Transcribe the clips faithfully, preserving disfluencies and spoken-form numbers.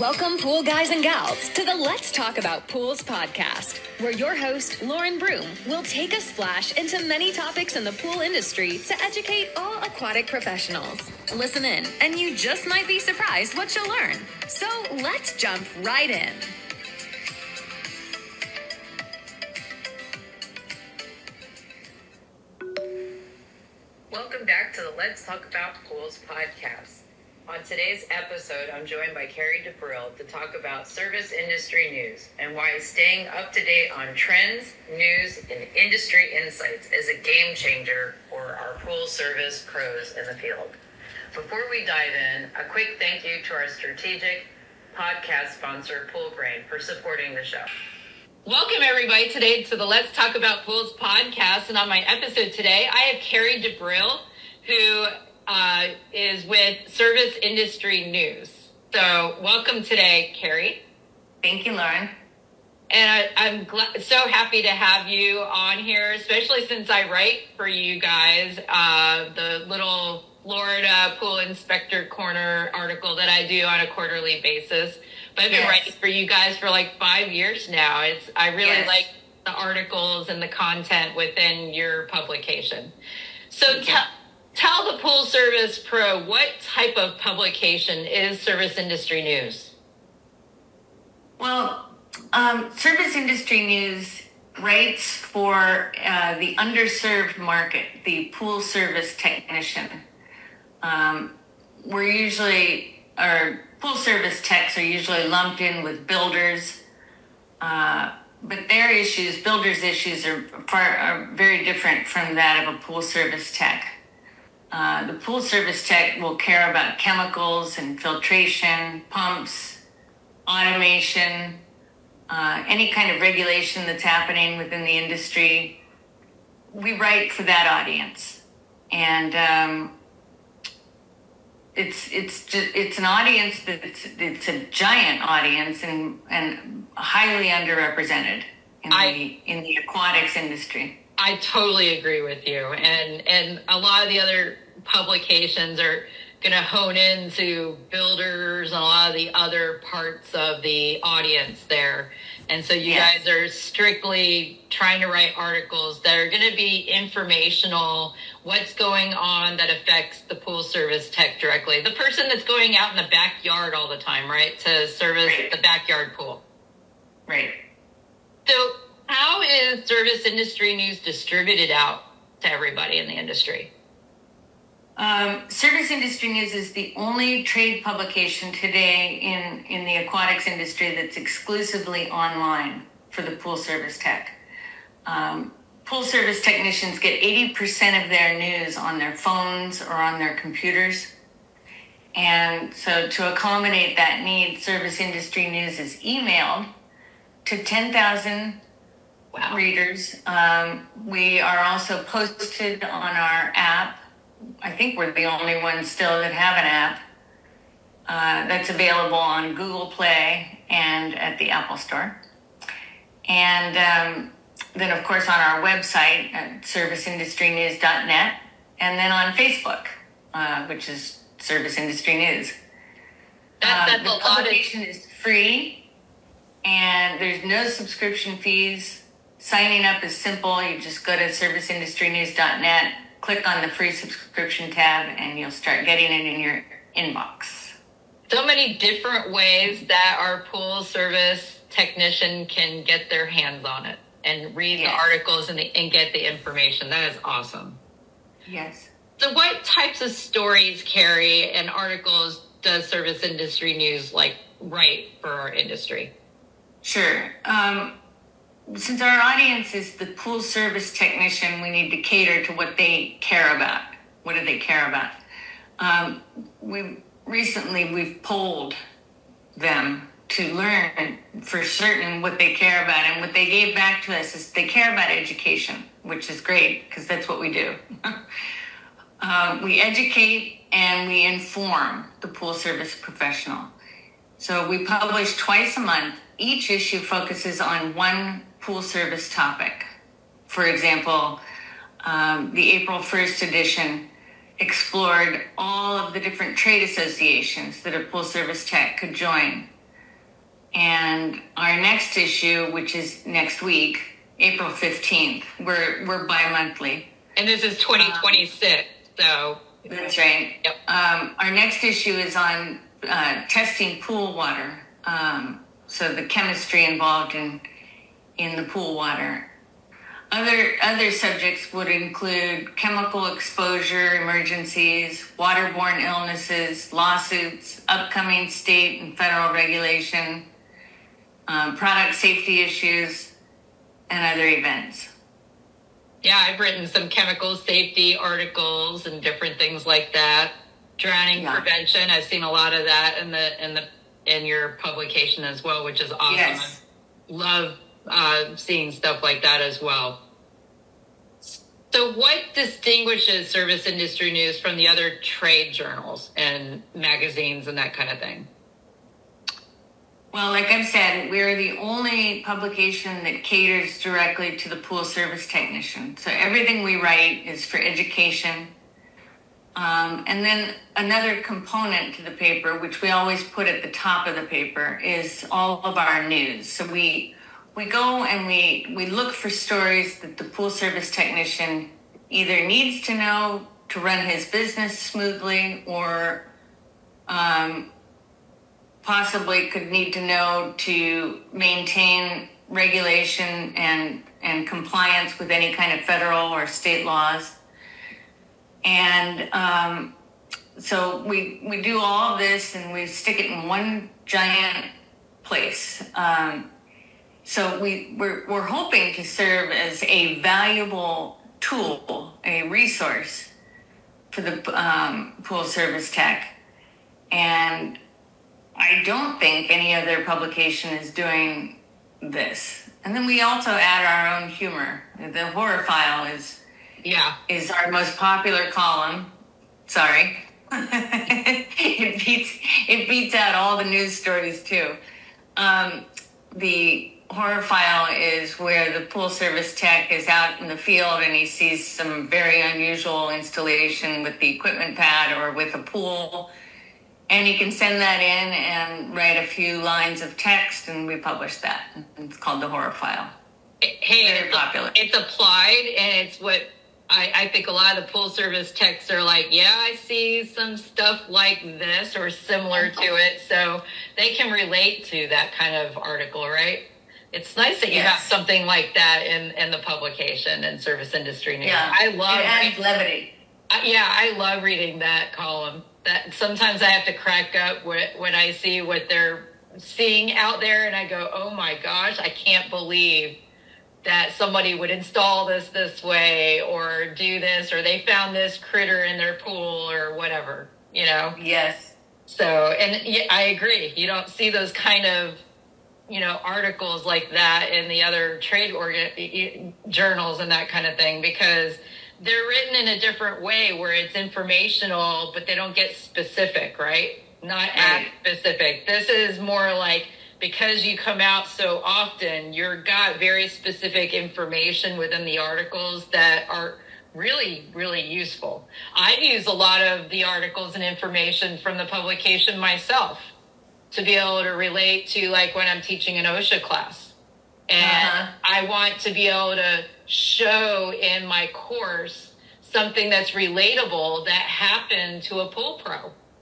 Welcome, pool guys and gals, to the Let's Talk About Pools podcast, where your host, Lauren Broom, will take a splash into many topics in the pool industry to educate all aquatic professionals. Listen in, and you just might be surprised what you'll learn. So let's jump right in. Welcome back to the Let's Talk About Pools podcast. On today's episode, I'm joined by Carrie DeBrill to talk about service industry news and why staying up to date on trends, news, and industry insights is a game changer for our pool service pros in the field. Before we dive in, a quick thank you to our strategic podcast sponsor, Poolbrain, for supporting the show. Welcome, everybody, today to the Let's Talk About Pools podcast. And on my episode today, I have Carrie DeBrill, who Uh, is with Service Industry News. So welcome today, Carrie. Thank you, Lauren. And I, I'm glad, so happy to have you on here, especially since I write for you guys, uh, the little Florida Pool Inspector Corner article that I do on a quarterly basis. But I've been yes. writing for you guys for like five years now. It's I really yes. like the articles and the content within your publication. So tell Tell the pool service pro, what type of publication is Service Industry News? Well, um, Service Industry News writes for uh, the underserved market, the pool service technician. Um, we're usually, our pool service techs are usually lumped in with builders, uh, but their issues, builders' issues are, far, are very different from that of a pool service tech. Uh, the pool service tech will care about chemicals and filtration, pumps, automation, uh, any kind of regulation that's happening within the industry. We write for that audience, and um, it's it's just it's an audience that's it's a giant audience and and highly underrepresented in I- the in the aquatics industry. I totally agree with you. And and a lot of the other publications are going to hone into builders and a lot of the other parts of the audience there. And so you yes. guys are strictly trying to write articles that are going to be informational, what's going on that affects the pool service tech directly. The person that's going out in the backyard all the time, right, to service right. the backyard pool. Right. So how is Service Industry News distributed out to everybody in the industry? Um, Service Industry News is the only trade publication today in, in the aquatics industry that's exclusively online for the pool service tech. Um, pool service technicians get eighty percent of their news on their phones or on their computers. And so to accommodate that need, Service Industry News is emailed to ten thousand Wow. readers. Um, we are also posted on our app. I think we're the only ones still that have an app uh, that's available on Google Play and at the Apple Store. And um, then, of course, on our website at service industry news dot net, and then on Facebook, uh, which is Service Industry News. That, that's uh, the a lot publication of- is free, and there's no subscription fees. Signing up is simple. You just go to service industry news dot net, click on the free subscription tab, and you'll start getting it in your inbox. So many different ways that our pool service technician can get their hands on it and read yes. the articles and, the, and get the information. That is awesome. Yes. So what types of stories, Carrie, and articles does Service Industry News like write for our industry? Sure. Um, Since our audience is the pool service technician, we need to cater to what they care about. What do they care about? Um, we recently we've polled them to learn for certain what they care about, and what they gave back to us is they care about education, which is great because that's what we do. um, we educate and we inform the pool service professional. So we publish twice a month. Each issue focuses on one pool service topic. For example, um, the April first edition explored all of the different trade associations that a pool service tech could join. And our next issue, which is next week, April fifteenth, we're, we're bi-monthly. And this is twenty twenty-six, um, so. That's right. Yep. Um, our next issue is on uh, testing pool water. Um, so the chemistry involved in in the pool water. Other other subjects would include chemical exposure emergencies, waterborne illnesses, lawsuits, upcoming state and federal regulation, um, product safety issues, and other events. Yeah, I've written some chemical safety articles and different things like that. Drowning yeah. prevention. I've seen a lot of that in the in the in your publication as well, which is awesome. Yes. I love uh, seeing stuff like that as well. So, what distinguishes Service Industry News from the other trade journals and magazines and that kind of thing? Well, like I've said, we're the only publication that caters directly to the pool service technician. So everything we write is for education. Um, and then another component to the paper, which we always put at the top of the paper, is all of our news. So we we go and we, we look for stories that the pool service technician either needs to know to run his business smoothly or um, possibly could need to know to maintain regulation and, and compliance with any kind of federal or state laws. And um, so we we do all of this and we stick it in one giant place. Um, so we, we're, we're hoping to serve as a valuable tool, a resource for the um, pool service tech. And I don't think any other publication is doing this. And then we also add our own humor. The horror file is yeah is our most popular column. Sorry. it beats it beats out all the news stories too. Um, the horror file is where the pool service tech is out in the field and he sees some very unusual installation with the equipment pad or with a pool. And you can send that in and write a few lines of text, and we publish that. It's called the horror file. Hey, very it's, popular. It's applied, and it's what I, I think a lot of the pool service techs are like, yeah, I see some stuff like this or similar to it. So they can relate to that kind of article, right? It's nice that you yes. have something like that in, in the publication and Service Industry News. Yeah, I love it adds levity. I, yeah, I love reading that column. That sometimes I have to crack up when I see what they're seeing out there and I go, oh my gosh, I can't believe that somebody would install this this way or do this or they found this critter in their pool or whatever, you know? Yes. So, and yeah, I agree. You don't see those kind of, you know, articles like that in the other trade organ- journals and that kind of thing because they're written in a different way where it's informational, but they don't get specific, right? Not as specific. This is more like because you come out so often, you've got very specific information within the articles that are really, really useful. I use a lot of the articles and information from the publication myself to be able to relate to like when I'm teaching an OSHA class. And uh-huh. I want to be able to show in my course something that's relatable that happened to a pool pro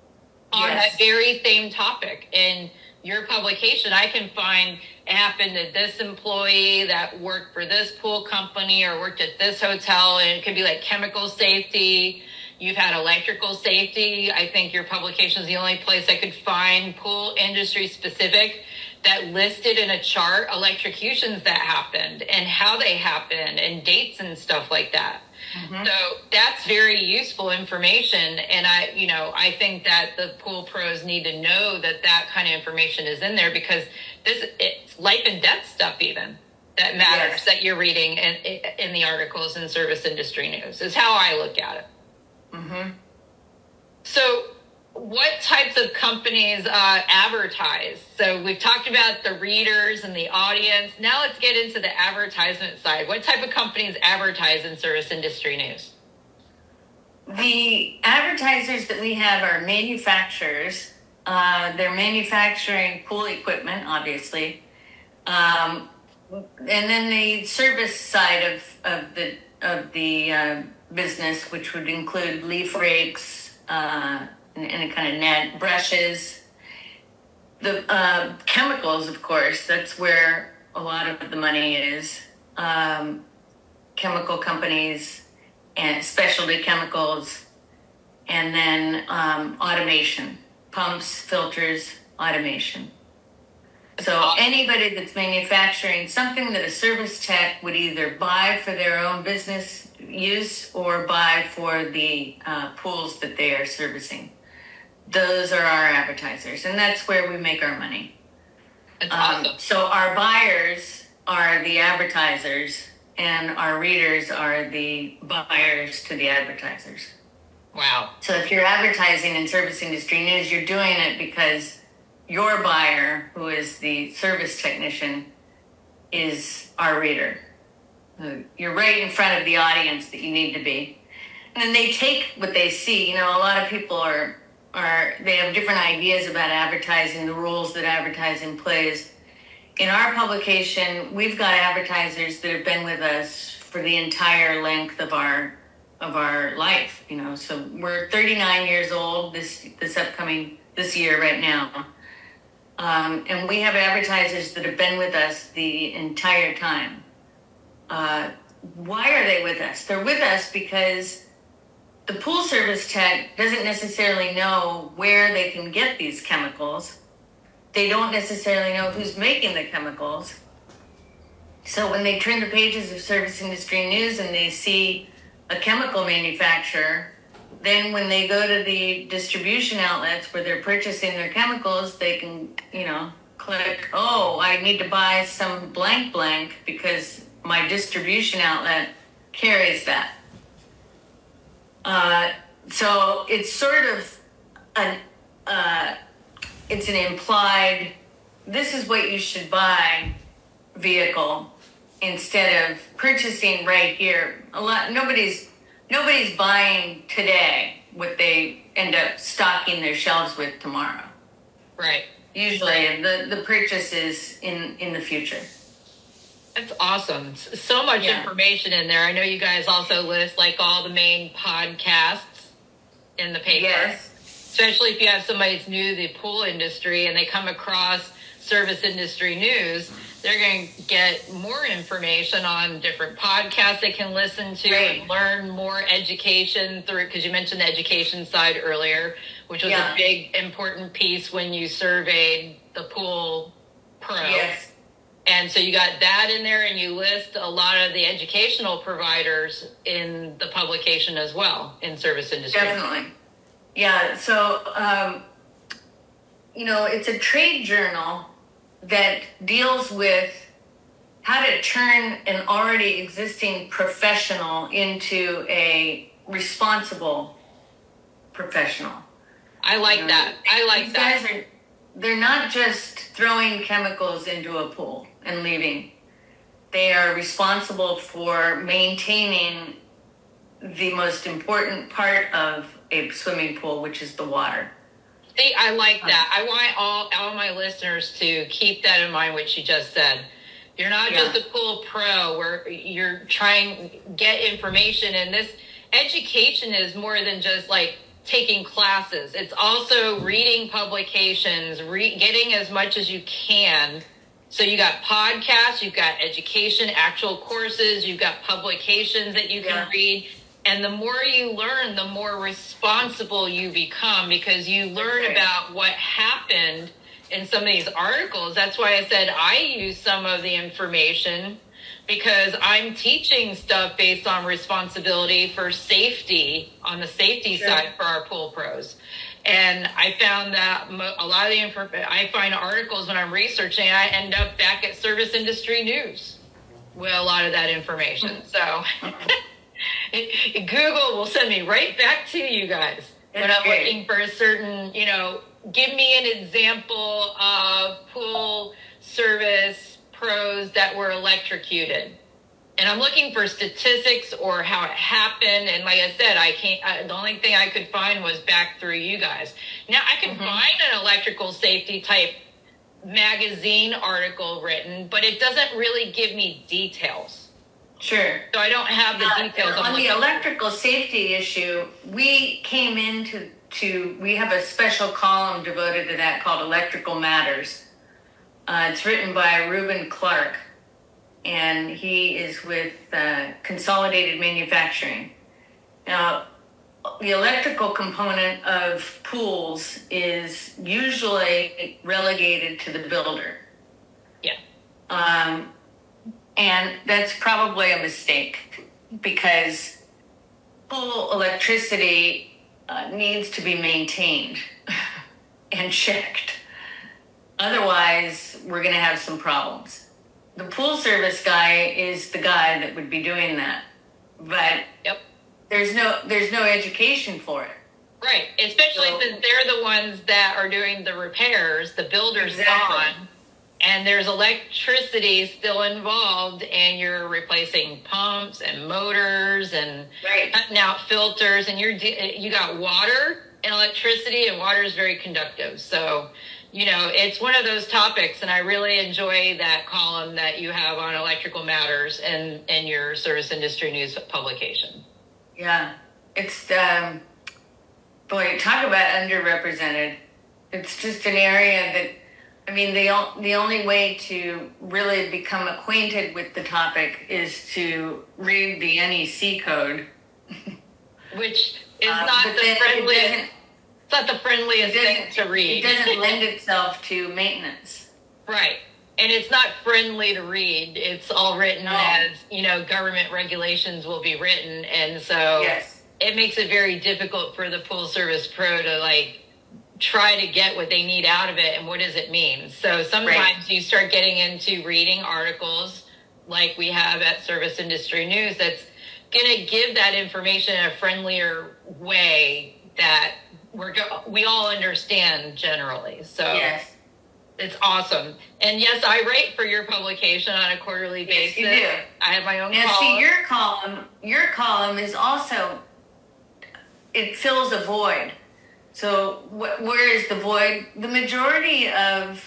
on yes. that very same topic. In your publication, I can find it happened to this employee that worked for this pool company or worked at this hotel, and it could be like chemical safety. You've had electrical safety. I think your publication is the only place I could find pool industry specific that listed in a chart electrocutions that happened and how they happened and dates and stuff like that. Mm-hmm. So that's very useful information. And I, you know, I think that the pool pros need to know that that kind of information is in there because this, it's life and death stuff even that matters yes. that you're reading in, in the articles in Service Industry News is how I look at it. Mm-hmm. So what types of companies uh, advertise? So we've talked about the readers and the audience. Now let's get into the advertisement side. What type of companies advertise in Service Industry News? The advertisers that we have are manufacturers, Uh, they're manufacturing pool equipment, obviously. Um, and then the service side of, of the of the uh, business, which would include leaf rakes, uh, and any kind of net, brushes. The uh, chemicals, of course, that's where a lot of the money is. Um, chemical companies and specialty chemicals, and then um, automation, pumps, filters, automation. So anybody that's manufacturing something that a service tech would either buy for their own business use or buy for the uh, pools that they are servicing. Those are our advertisers, and that's where we make our money. That's um, awesome. So our buyers are the advertisers, and our readers are the buyers to the advertisers. Wow. So if you're advertising in service industry news, you're doing it because your buyer, who is the service technician, is our reader. You're right in front of the audience that you need to be. And then they take what they see. You know, a lot of people are, are they have different ideas about advertising, the rules that advertising plays. In our publication, we've got advertisers that have been with us for the entire length of our of our life. You know, so we're thirty-nine years old this this upcoming this year right now. Um, and we have advertisers that have been with us the entire time. Uh, why are they with us? They're with us because the pool service tech doesn't necessarily know where they can get these chemicals. They don't necessarily know who's making the chemicals. So when they turn the pages of Service Industry News and they see a chemical manufacturer, then when they go to the distribution outlets where they're purchasing their chemicals, they can, you know, click, oh, I need to buy some blank blank because my distribution outlet carries that. Uh, so it's sort of an, uh, it's an implied, this is what you should buy vehicle instead of purchasing right here. A lot, nobody's, nobody's buying today what they end up stocking their shelves with tomorrow. Right. Usually the, the purchase is in, in the future. That's awesome. So much Yeah. information in there. I know you guys also list like all the main podcasts in the paper. Yes. Especially if you have somebody that's new to the pool industry and they come across Service Industry News, they're going to get more information on different podcasts they can listen to Right. and learn more education through, because you mentioned the education side earlier, which was Yeah. a big important piece when you surveyed the pool pro. Yes. And so you got that in there, and you list a lot of the educational providers in the publication as well in service industry. Definitely. Yeah. So, um, you know, it's a trade journal that deals with how to turn an already existing professional into a responsible professional. I like You know, that. I like these that. guys are, they're not just throwing chemicals into a pool and leaving. They are responsible for maintaining the most important part of a swimming pool, which is the water. See, I like that. I want all, all my listeners to keep that in mind, what you just said. You're not Yeah. just a pool pro where you're trying to get information, and this education is more than just like taking classes. It's also reading publications, re- getting as much as you can. So you got podcasts, you've got education, actual courses, you've got publications that you can Yeah. read. And the more you learn, the more responsible you become, because you learn Okay. about what happened in some of these articles. That's why I said I use some of the information, because I'm teaching stuff based on responsibility for safety on the safety Sure. side for our pool pros. And I found that mo- a lot of the info, I find articles when I'm researching, I end up back at Service Industry News with a lot of that information. So Google will send me right back to you guys when That's I'm great. looking for a certain, you know, give me an example of pool service pros that were electrocuted. and I'm looking for statistics or how it happened. And like I said, I can't, I, the only thing I could find was back through you guys. Now I can mm-hmm. find an electrical safety type magazine article written, but it doesn't really give me details. Sure. So I don't have the uh, details. On the electrical safety issue, we came into, to, we have a special column devoted to that called Electrical Matters. Uh, it's written by Reuben Clark, and he is with uh, Consolidated Manufacturing. Now, the electrical component of pools is usually relegated to the builder. Yeah. Um, and that's probably a mistake, because pool electricity uh, needs to be maintained and checked. Otherwise, we're going to have some problems. The pool service guy is the guy that would be doing that, but yep. there's no there's no education for it. Right, especially so, since they're the ones that are doing the repairs. The builder's exactly. gone, and there's electricity still involved, and you're replacing pumps and motors and right. cutting out filters, and you're you got water and electricity, and water is very conductive. So, you know, it's one of those topics, and I really enjoy that column that you have on Electrical Matters and in your Service Industry News publication. Yeah, it's, um, boy, talk about underrepresented. It's just an area that, I mean, the, the only way to really become acquainted with the topic is to read the N E C code. Which is uh, not the friendliest. It's not the friendliest thing to read. It doesn't lend itself to maintenance. Right. And it's not friendly to read. It's all written no. as, you know, government regulations will be written. And so yes. it makes it very difficult for the pool service pro to, like, try to get what they need out of it and what does it mean. So sometimes right. you start getting into reading articles like we have at Service Industry News that's going to give that information in a friendlier way that we're go- we all understand generally. So yes. it's awesome. And yes, I write for your publication on a quarterly basis. Yes, you do. I have my own now, column. see, your column, your column is also, it fills a void. So wh- where is the void? The majority of,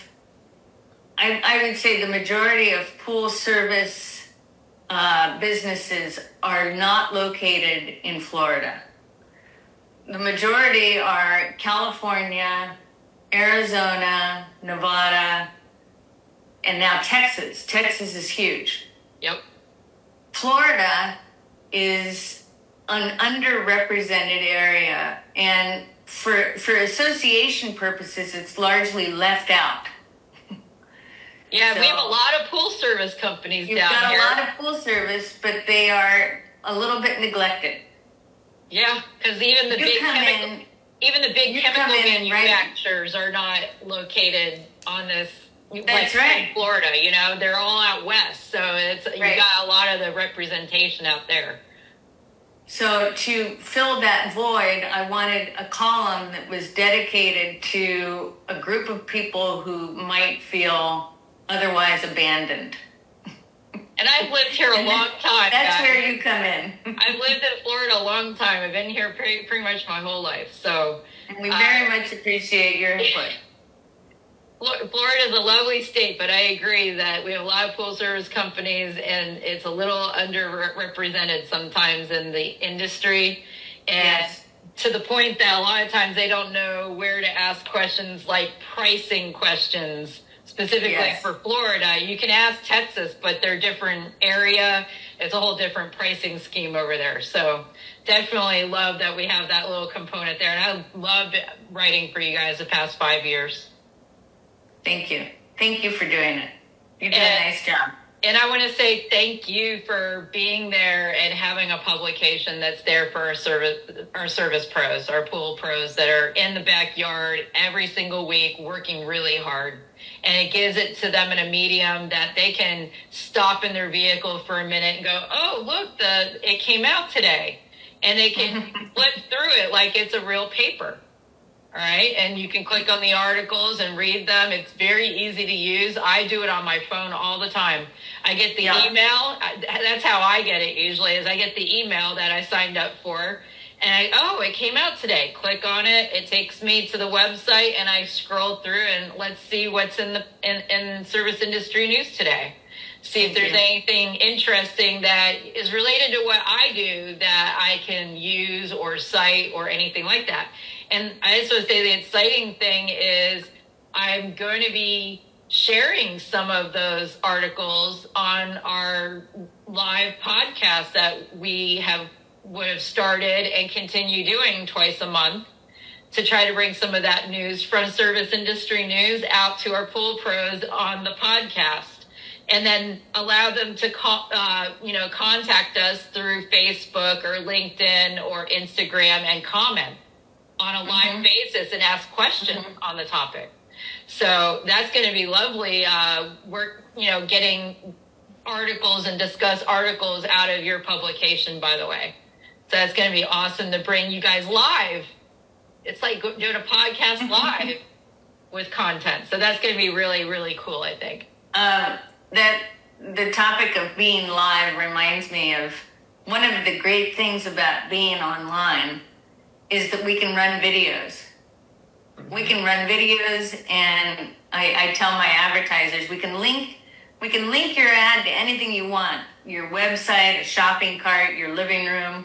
I, I would say the majority of pool service uh, businesses are not located in Florida. The majority are California, Arizona, Nevada, and now Texas. Texas is huge. Yep. Florida is an underrepresented area, and for for association purposes, it's largely left out. Yeah, so, we have a lot of pool service companies down here. You've got a lot of pool service, but they are a little bit neglected. Yeah, because even the you big chemical, in, even the big chemical in, manufacturers right? are not located on this. That's like right. In Florida, you know, they're all out west, so it's right. you got a lot of the representation out there. So to fill that void, I wanted a column that was dedicated to a group of people who might feel otherwise abandoned. And I've lived here a long time. That's guys. where you come in. I've lived in Florida a long time. I've been here pretty, pretty much my whole life. So, and we very uh, much appreciate your input. Florida is a lovely state, but I agree that we have a lot of pool service companies, and it's a little underrepresented sometimes in the industry. And yes. to the point that a lot of times they don't know where to ask questions like pricing questions. Specifically yes. for Florida, you can ask Texas, but they're different area. It's a whole different pricing scheme over there. So definitely love that we have that little component there. And I loved writing for you guys the past five years. Thank you. Thank you for doing it. You did and, a nice job. And I want to say thank you for being there and having a publication that's there for our service, our service pros, our pool pros that are in the backyard every single week working really hard. And it gives it to them in a medium that they can stop in their vehicle for a minute and go, oh, look, the it came out today. And they can flip through it like it's a real paper. All right. And you can click on the articles and read them. It's very easy to use. I do it on my phone all the time. I get the yeah. email. That's how I get it usually, is I get the email that I signed up for. And I, oh, it came out today. Click on it. It takes me to the website, and I scroll through and let's see what's in the in, in service industry news today. See if there's anything interesting that is related to what I do that I can use or cite or anything like that. And I just want to say the exciting thing is I'm going to be sharing some of those articles on our live podcast that we have would have started and continue doing twice a month to try to bring some of that news from service industry news out to our pool pros on the podcast, and then allow them to call, uh, you know, contact us through Facebook or LinkedIn or Instagram and comment on a live mm-hmm. basis and ask questions mm-hmm. on the topic. So that's going to be lovely. Uh, we're, you know, getting articles and discuss articles out of your publication, by the way. So it's going to be awesome to bring you guys live. It's like doing a podcast live with content. So that's going to be really, really cool, I think. Um, that the topic of being live reminds me of one of the great things about being online is that we can run videos. We can run videos, and I, I tell my advertisers, we can link we can link your ad to anything you want. Your website, a shopping cart, your living room.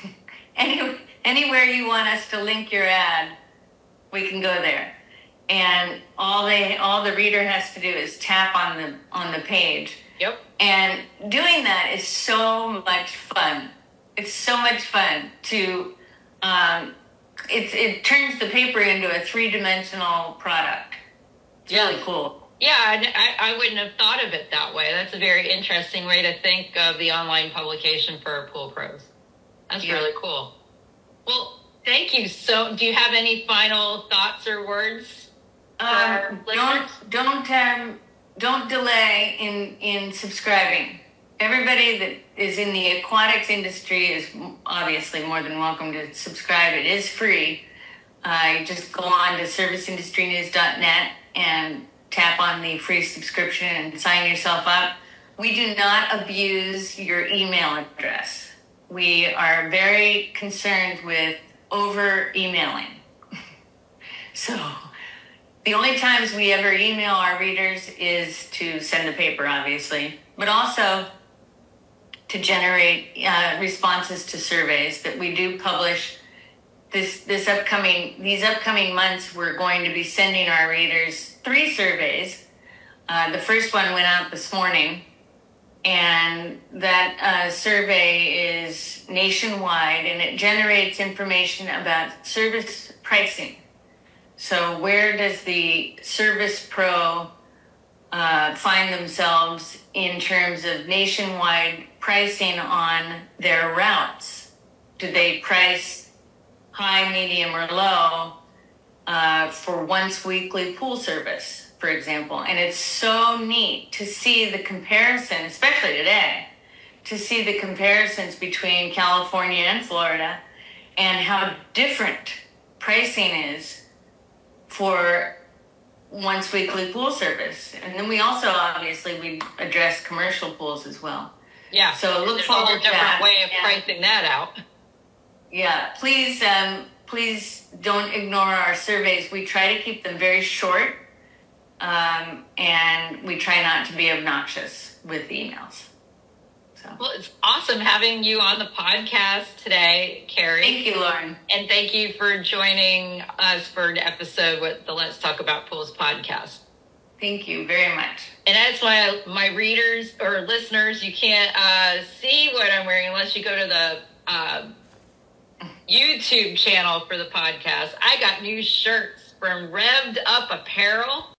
Any, anywhere you want us to link your ad, we can go there. And all they all the reader has to do is tap on the on the page. Yep. And doing that is so much fun. It's so much fun to um, it it turns the paper into a three-dimensional product. It's yeah. really cool. Yeah, I, I wouldn't have thought of it that way. That's a very interesting way to think of the online publication for our pool pros. That's yeah. really cool. Well, thank you. So, do you have any final thoughts or words for um, our listeners? Don't don't um, don't delay in in subscribing. Everybody that is in the aquatics industry is obviously more than welcome to subscribe. It is free. Uh, you just go on to service industry news dot net and tap on the free subscription and sign yourself up. We do not abuse your email address. We are very concerned with over emailing. So the only times we ever email our readers is to send a paper, obviously, but also to generate uh, responses to surveys that we do publish. This this upcoming these upcoming months, we're going to be sending our readers three surveys. Uh, the first one went out this morning, and that uh, survey is nationwide, and it generates information about service pricing. So where does the service pro uh, find themselves in terms of nationwide pricing on their routes? Do they price high, medium, or low uh, for once weekly pool service, for example? And it's so neat to see the comparison, especially today, to see the comparisons between California and Florida and how different pricing is for once weekly pool service. And then we also, obviously, we address commercial pools as well. Yeah. So look There's forward a to that. different way of pricing that out. Yeah, please, um, please don't ignore our surveys. We try to keep them very short, um, and we try not to be obnoxious with emails. So. Well, it's awesome having you on the podcast today, Carrie. Thank you, Lauren. And thank you for joining us for an episode with the Let's Talk About Pools podcast. Thank you very much. And that's why my readers or listeners, you can't uh, see what I'm wearing unless you go to the uh, YouTube channel for the podcast. I got new shirts from Revved Up Apparel.